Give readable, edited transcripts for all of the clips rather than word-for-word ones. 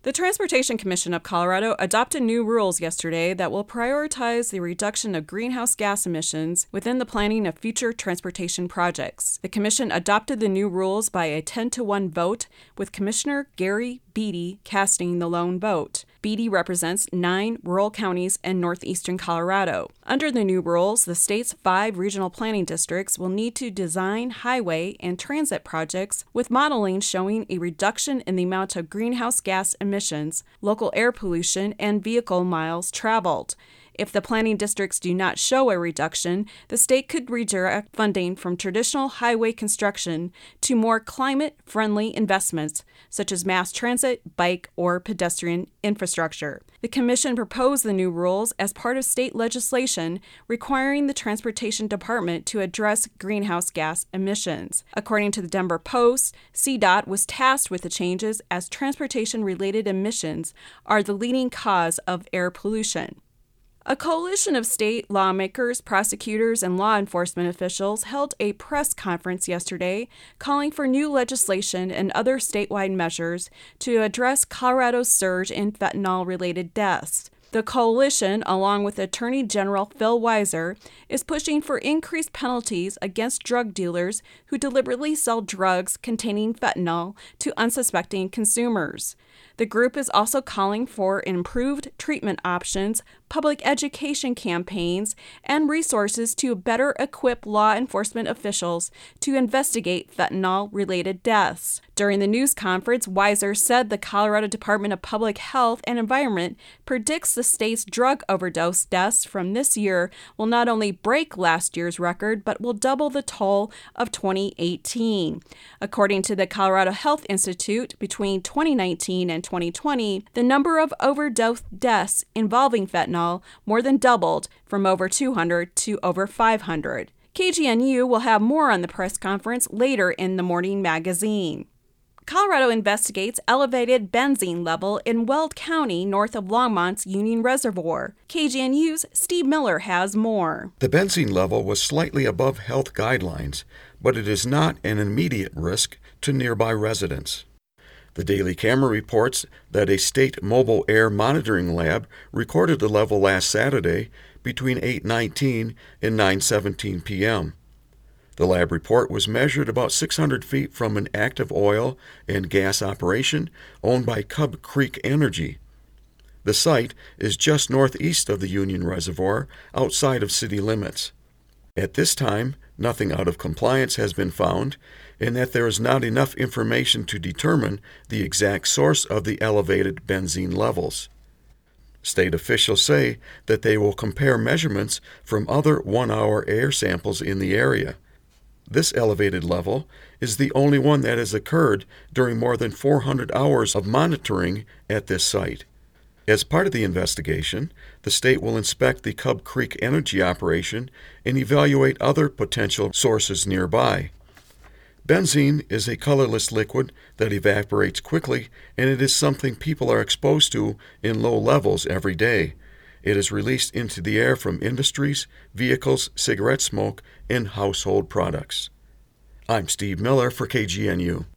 The Transportation Commission of Colorado adopted new rules yesterday that will prioritize the reduction of greenhouse gas emissions within the planning of future transportation projects. The Commission adopted the new rules by a 10-to-1 vote, with Commissioner Gary Beatty casting the lone vote. Beatty represents 9 rural counties in northeastern Colorado. Under the new rules, the state's 5 regional planning districts will need to design highway and transit projects with modeling showing a reduction in the amount of greenhouse gas emissions, local air pollution, and vehicle miles traveled. If the planning districts do not show a reduction, the state could redirect funding from traditional highway construction to more climate-friendly investments, such as mass transit, bike, or pedestrian infrastructure. The Commission proposed the new rules as part of state legislation requiring the Transportation Department to address greenhouse gas emissions. According to the Denver Post, CDOT was tasked with the changes as transportation-related emissions are the leading cause of air pollution. A coalition of state lawmakers, prosecutors, and law enforcement officials held a press conference yesterday calling for new legislation and other statewide measures to address Colorado's surge in fentanyl-related deaths. The coalition, along with Attorney General Phil Weiser, is pushing for increased penalties against drug dealers who deliberately sell drugs containing fentanyl to unsuspecting consumers. The group is also calling for improved treatment options, public education campaigns, and resources to better equip law enforcement officials to investigate fentanyl-related deaths. During the news conference, Weiser said the Colorado Department of Public Health and Environment predicts the state's drug overdose deaths from this year will not only break last year's record, but will double the toll of 2018. According to the Colorado Health Institute, between 2019 and 2020, the number of overdose deaths involving fentanyl more than doubled from over 200 to over 500. KGNU will have more on the press conference later in the morning magazine. Colorado investigates elevated benzene level in Weld County north of Longmont's Union Reservoir. KGNU's Steve Miller has more. The benzene level was slightly above health guidelines, but it is not an immediate risk to nearby residents. The Daily Camera reports that a state mobile air monitoring lab recorded the level last Saturday between 8:19 and 9:17 p.m. The lab report was measured about 600 feet from an active oil and gas operation owned by Cub Creek Energy. The site is just northeast of the Union Reservoir, outside of city limits. At this time, nothing out of compliance has been found, and that there is not enough information to determine the exact source of the elevated benzene levels. State officials say that they will compare measurements from other one-hour air samples in the area. This elevated level is the only one that has occurred during more than 400 hours of monitoring at this site. As part of the investigation, the state will inspect the Cub Creek Energy operation and evaluate other potential sources nearby. Benzene is a colorless liquid that evaporates quickly, and it is something people are exposed to in low levels every day. It is released into the air from industries, vehicles, cigarette smoke, and household products. I'm Steve Miller for KGNU.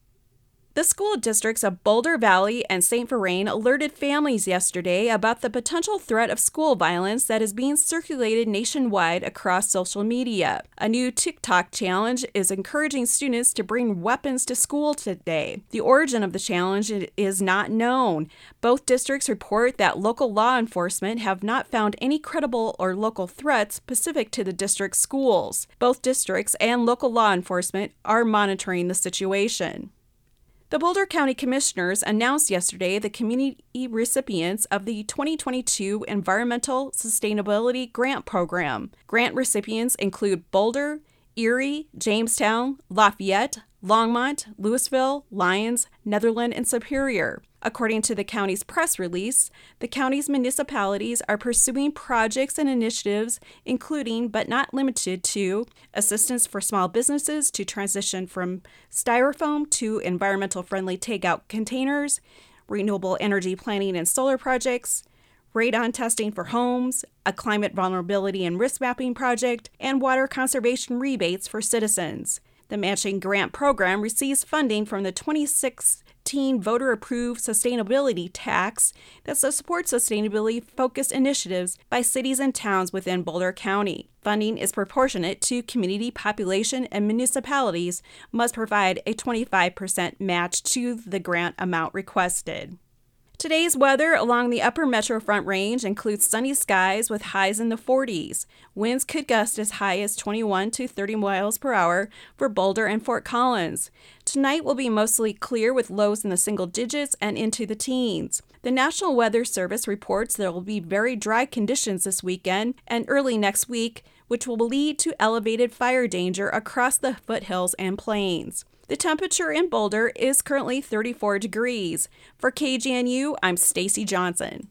The school districts of Boulder Valley and St. Vrain alerted families yesterday about the potential threat of school violence that is being circulated nationwide across social media. A new TikTok challenge is encouraging students to bring weapons to school today. The origin of the challenge is not known. Both districts report that local law enforcement have not found any credible or local threats specific to the district's schools. Both districts and local law enforcement are monitoring the situation. The Boulder County Commissioners announced yesterday the community recipients of the 2022 Environmental Sustainability Grant Program. Grant recipients include Boulder, Erie, Jamestown, Lafayette, Longmont, Louisville, Lyons, Netherland, and Superior. According to the county's press release, the county's municipalities are pursuing projects and initiatives including, but not limited to, assistance for small businesses to transition from styrofoam to environmental-friendly takeout containers, renewable energy planning and solar projects, radon testing for homes, a climate vulnerability and risk mapping project, and water conservation rebates for citizens. The matching grant program receives funding from the 2016 voter-approved sustainability tax that supports sustainability-focused initiatives by cities and towns within Boulder County. Funding is proportionate to community population, and municipalities must provide a 25% match to the grant amount requested. Today's weather along the upper Metro Front Range includes sunny skies with highs in the 40s. Winds could gust as high as 21 to 30 miles per hour for Boulder and Fort Collins. Tonight will be mostly clear with lows in the single digits and into the teens. The National Weather Service reports there will be very dry conditions this weekend and early next week, which will lead to elevated fire danger across the foothills and plains. The temperature in Boulder is currently 34 degrees. For KGNU, I'm Stacy Johnson.